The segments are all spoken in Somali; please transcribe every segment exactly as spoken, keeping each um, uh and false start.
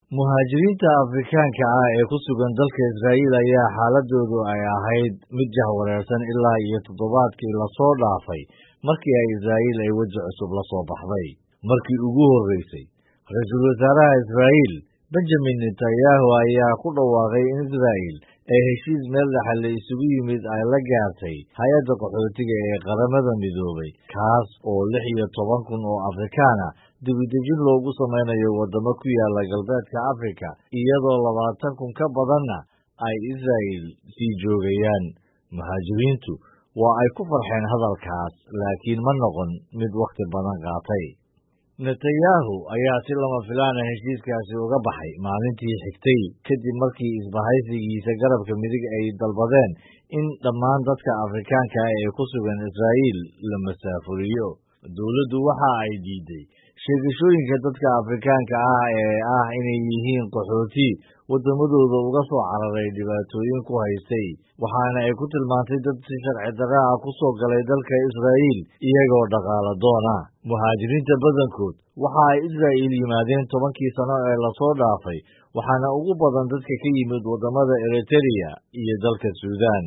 Muhaajiriinta Afrikaanka ah ee ku sugan dalka Israa'iil ayaa xaaladoodu ay ahayd mid jahwareersan ilaa iyo toddobaadkii la soo dhaafay markii ay Israa'iil ay weji cusub la soo baxday. Markii ugu horreysay, Ra'iisul Wasaaraha Israa'iil Benjamin Netanyahu ayaa ku dhawaaqay in Israa'iil ay heshiis meel dhexe la isugu yimid ay la gaartay Hay'adda Qaxootiga ee Qaramada Midoobay, kaas oo lix iyo toban kun oo Afrikaan ah dib-u-dejin loogu samaynayo waddamo ku yaala galbeedka Afrika, iyadoo labaatan kun ka badanna ay Israa'iil sii joogayaan. Muhaajiriintu waa ay ku farxeen hadalkaas, laakiin ma noqon mid wakhti badan qaatay. Netanyahu ayaa si lama filaan ah heshiiskaasi uga baxay maalintii xigtay kadib markii isbahaysigiisa garabka midig ay dalbadeen in dhammaan dadka Afrikaanka ah ee ku sugan Israa'iil la masaafuriyo. Dowladdu waxa ay diiday sheegashooyinka dadka Afrikaanka ah ee ah inay yihiin qaxooti waddamadooda uga soo cararay dhibaatooyin ku haystay, waxaana ay ku tilmaantay dad si sharci darro ah ku soo galay dalka Israa'iil iyagoo dhaqaale doon ah. Muhaajiriinta badankood waxa ay Israa'iil yimaadeen tobankii sano ee la soo dhaafay, waxaana ugu badan dadka ka yimid waddamada Eritrea iyo dalka Suudaan.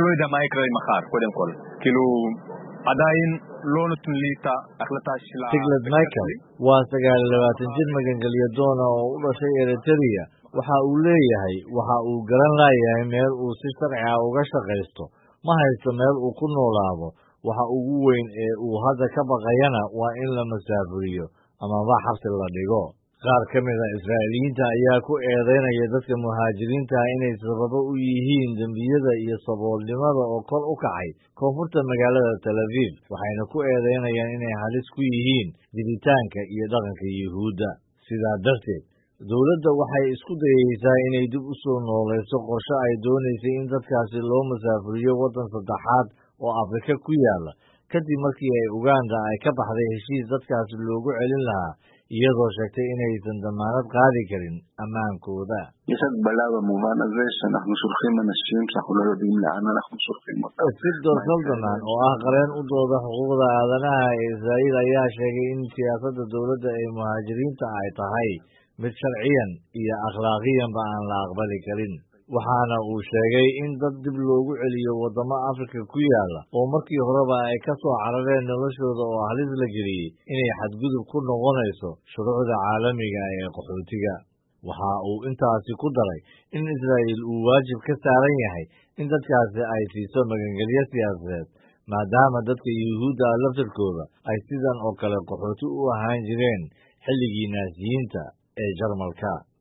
Tiglath Michael waa sagaal iyo labaatan jir magangelyo doon ah oo u dhashay Eritrea. Waxa uu leeyahay waxa uu garan laayahay meel uu si sharci ah uga shaqaysto, ma haysto meel uu ku noolaado. Waxa ugu weyn ee uu hadda ka baqayana waa in la masaafuriyo amaba xabsi la dhigo. Qaar ka mid a Israa'iiliyiinta ayaa ku eedeynaya dadka muhaajiriinta ah inay sababo u yihiin dembiyada iyo saboolnimada oo kor u kacay koonfurta magaalada Tel Aviv, waxayna ku eedeynayaan inay halis ku yihiin jiritaanka iyo dhaqanka Yuhuudda. Sidaa darteed, dowladda waxay isku dayaysaa inay dib u soo noolayso qorshe ay doonaysay in dadkaasi loo masaafuriyo waddan saddexaad oo Afrika ku yaala, kadib markii ay Uganda ay ka baxday heshiis dadkaasi loogu celin lahaa, iyadoo sheegtay inaysan dammaanad qaadi karin ammaankooda. Victor Saldaman, oo ah qareen u dooda xuquuqda aadanaha ee Israa'iil, ayaa sheegay in siyaasadda dowladda ee muhaajiriinta ay tahay mid sharciyan iyo akhlaaqiyanba aan la aqbali karin. Waxaana uu sheegay in dad dib loogu celiyo waddamo Afrika ku yaala oo markii horeba ay ka soo carareen noloshooda oo halis la geliyey inay xadgudub ku noqonayso shuruucda caalamiga ah ee qaxootiga. Waxa uu intaasi ku daray in Israa'iil uu waajib ka saaran yahay in dadkaasi ay siiso magangelyo siyaasadeed, maadaama dadka Yuhuudda ah laftirkooda ay sidan oo kale qaxooti u ahaan jireen xilligii Naasiyiinta ee Jarmalka.